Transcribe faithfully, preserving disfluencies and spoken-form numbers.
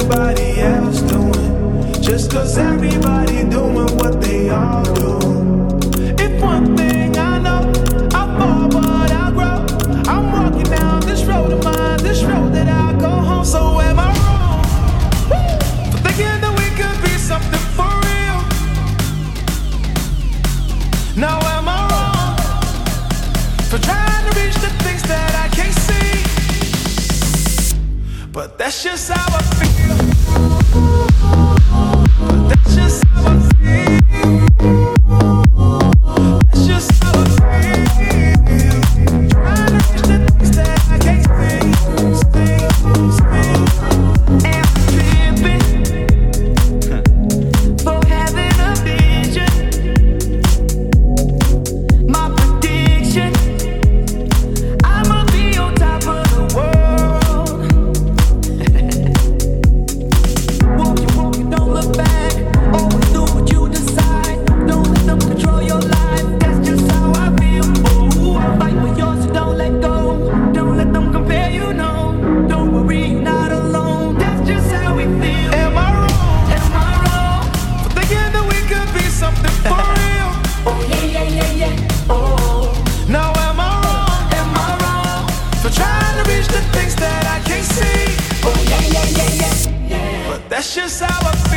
everybody else doing, just cause everybody doing what they all do. If one thing I know, I fall but I grow. I'm walking down this road of mine, this road that I go home. So am I wrong Woo! For thinking that we could be something for real? Now am I wrong for trying to reach the things that I can't see? But that's just how I feel. But that's just how I feel. That's just how I feel. Trying to reach the things that I can't see, see, see. And I'm pimping for having a vision. My prediction, I'ma be on top of the world. Walk you, walk you, don't look back. Always do what you decide. Don't let them control your life. That's just how I feel. Ooh, I fight for yours, so don't let go. Don't let them compare you, no. Don't worry, you're not alone. That's just how we feel. Am I wrong? Am I wrong for thinking that we could be something for real? Oh yeah, yeah, yeah, yeah. Oh. Now am I wrong? Am I wrong for trying to reach the things that I can't see? Oh yeah, yeah, yeah, yeah, yeah. But that's just how I feel.